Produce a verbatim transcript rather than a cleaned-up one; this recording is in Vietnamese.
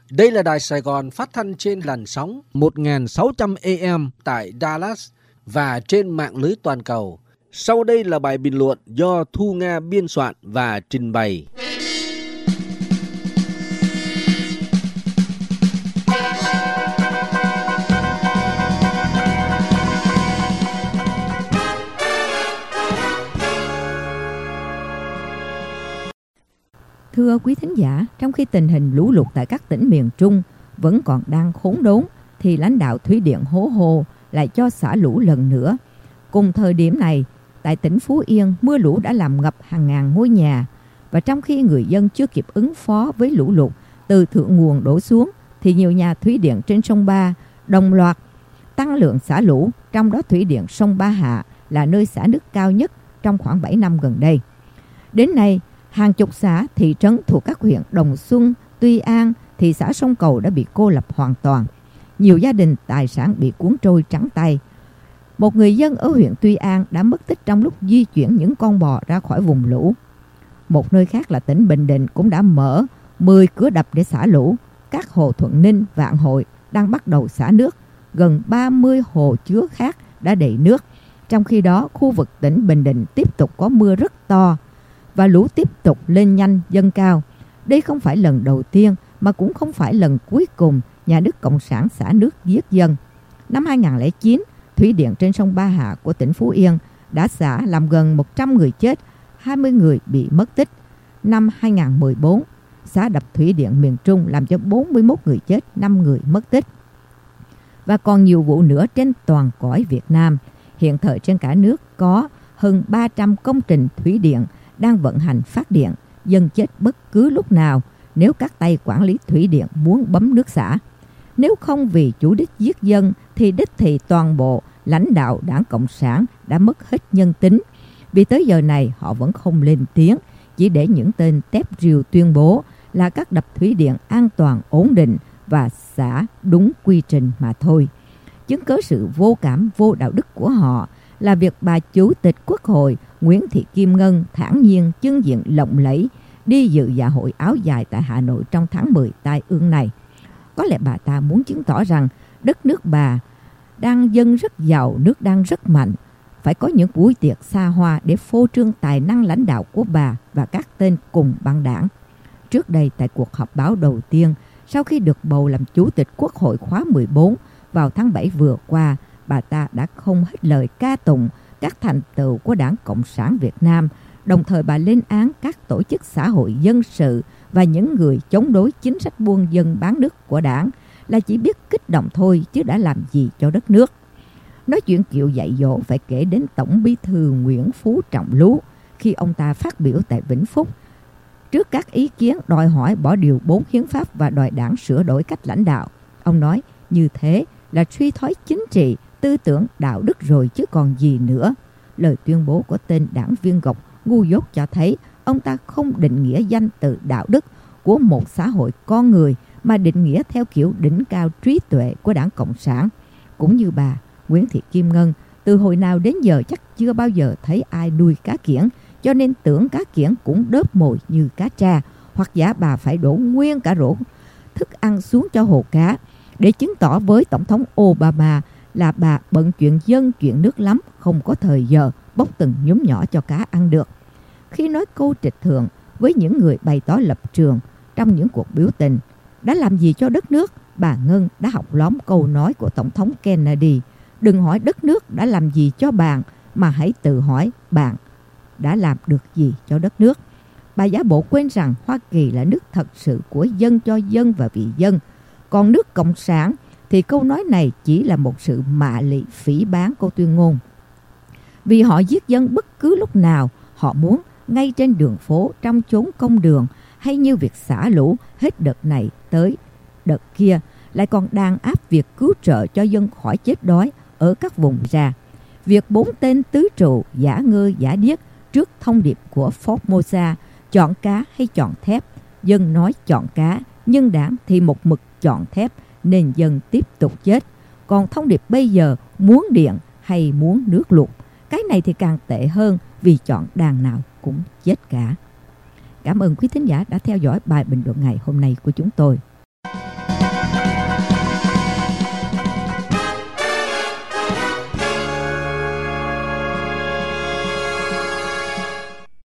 Đây là Đài Sài Gòn phát thanh trên làn sóng một nghìn sáu trăm A M tại Dallas và trên mạng lưới toàn cầu. Sau đây là bài bình luận do Thu Nga biên soạn và trình bày. Thưa quý thính giả, trong khi tình hình lũ lụt tại các tỉnh miền Trung vẫn còn đang khốn đốn, thì lãnh đạo thủy điện Hố Hô lại cho xả lũ lần nữa. Cùng thời điểm này, tại tỉnh Phú Yên, mưa lũ đã làm ngập hàng ngàn ngôi nhà. Và trong khi người dân chưa kịp ứng phó với lũ lụt từ thượng nguồn đổ xuống, thì nhiều nhà thủy điện trên sông Ba đồng loạt tăng lượng xả lũ, trong đó thủy điện sông Ba Hạ là nơi xả nước cao nhất trong khoảng bảy năm gần đây. Đến nay, hàng chục xã, thị trấn thuộc các huyện Đồng Xuân, Tuy An, thị xã Sông Cầu đã bị cô lập hoàn toàn. Nhiều gia đình tài sản bị cuốn trôi trắng tay. Một người dân ở huyện Tuy An đã mất tích trong lúc di chuyển những con bò ra khỏi vùng lũ. Một nơi khác là tỉnh Bình Định cũng đã mở mười cửa đập để xả lũ. Các hồ Thuận Ninh, Vạn Hội đang bắt đầu xả nước. Gần ba mươi hồ chứa khác đã đầy nước. Trong khi đó, khu vực tỉnh Bình Định tiếp tục có mưa rất to và lũ tiếp tục lên nhanh dâng cao. Đây không phải lần đầu tiên mà cũng không phải lần cuối cùng nhà nước Cộng sản xả nước giết dân. Năm hai nghìn không trăm lẻ chín, thủy điện trên sông Ba Hạ của tỉnh Phú Yên đã xả làm gần một trăm người chết, hai mươi người bị mất tích. Năm hai nghìn không trăm mười bốn, xả đập thủy điện miền Trung làm cho bốn mươi mốt người chết, năm người mất tích. Và còn nhiều vụ nữa trên toàn cõi Việt Nam. Hiện thời trên cả nước có hơn ba trăm công trình thủy điện đang vận hành phát điện, dân chết bất cứ lúc nào nếu các tay quản lý thủy điện muốn bấm nước xả. Nếu không vì chủ đích giết dân thì đích thị toàn bộ lãnh đạo Đảng Cộng sản đã mất hết nhân tính. Vì tới giờ này họ vẫn không lên tiếng, chỉ để những tên tép rìu tuyên bố là các đập thủy điện an toàn ổn định và xả đúng quy trình mà thôi. Chứng cớ sự vô cảm vô đạo đức của họ là việc bà Chủ tịch Quốc hội Nguyễn Thị Kim Ngân thản nhiên chưng diện lộng lẫy đi dự dạ hội áo dài tại Hà Nội trong tháng mười tai ương này. Có lẽ bà ta muốn chứng tỏ rằng đất nước bà đang dân rất giàu, nước đang rất mạnh. Phải có những buổi tiệc xa hoa để phô trương tài năng lãnh đạo của bà và các tên cùng băng đảng. Trước đây tại cuộc họp báo đầu tiên, sau khi được bầu làm Chủ tịch Quốc hội khóa mười bốn vào tháng bảy vừa qua, bà ta đã không hết lời ca tụng các thành tựu của Đảng Cộng sản Việt Nam, đồng thời bà lên án các tổ chức xã hội dân sự và những người chống đối chính sách buôn dân bán nước của đảng là chỉ biết kích động thôi chứ đã làm gì cho đất nước. Nói chuyện kiểu dạy dỗ phải kể đến Tổng Bí thư Nguyễn Phú Trọng Lú khi ông ta phát biểu tại Vĩnh Phúc trước các ý kiến đòi hỏi bỏ điều bốn hiến pháp và đòi đảng sửa đổi cách lãnh đạo. Ông nói như thế là suy thoái chính trị, tư tưởng, đạo đức rồi chứ còn gì nữa. Lời tuyên bố của tên đảng viên gộc ngu dốt cho thấy ông ta không định nghĩa danh từ đạo đức của một xã hội con người mà định nghĩa theo kiểu đỉnh cao trí tuệ của Đảng Cộng sản. Cũng như bà Nguyễn Thị Kim Ngân, từ hồi nào đến giờ chắc chưa bao giờ thấy ai nuôi cá kiểng, cho nên tưởng cá kiểng cũng đớp mồi như cá tra, hoặc giả bà phải đổ nguyên cả rổ thức ăn xuống cho hồ cá để chứng tỏ với Tổng thống Obama là bà bận chuyện dân chuyện nước lắm, không có thời giờ bốc từng nhúm nhỏ cho cá ăn được. Khi nói câu trịch thượng với những người bày tỏ lập trường trong những cuộc biểu tình, đã làm gì cho đất nước, bà Ngân đã học lóm câu nói của Tổng thống Kennedy: đừng hỏi đất nước đã làm gì cho bạn, mà hãy tự hỏi bạn đã làm được gì cho đất nước. Bà giả bộ quên rằng Hoa Kỳ là nước thật sự của dân, cho dân và vì dân. Còn nước Cộng sản thì câu nói này chỉ là một sự mạ lị phỉ báng của tuyên ngôn. Vì họ giết dân bất cứ lúc nào họ muốn, ngay trên đường phố, trong chốn công đường, hay như việc xả lũ hết đợt này tới đợt kia, lại còn đàn áp việc cứu trợ cho dân khỏi chết đói ở các vùng ra. Việc bốn tên tứ trụ giả ngơ giả điếc trước thông điệp của Formosa chọn cá hay chọn thép, dân nói chọn cá, nhưng đảng thì một mực chọn thép, nên dân tiếp tục chết. Còn thông điệp bây giờ muốn điện hay muốn nước lụt, cái này thì càng tệ hơn, vì chọn đàn nào cũng chết cả. Cảm ơn quý thính giả đã theo dõi bài bình luận ngày hôm nay của chúng tôi.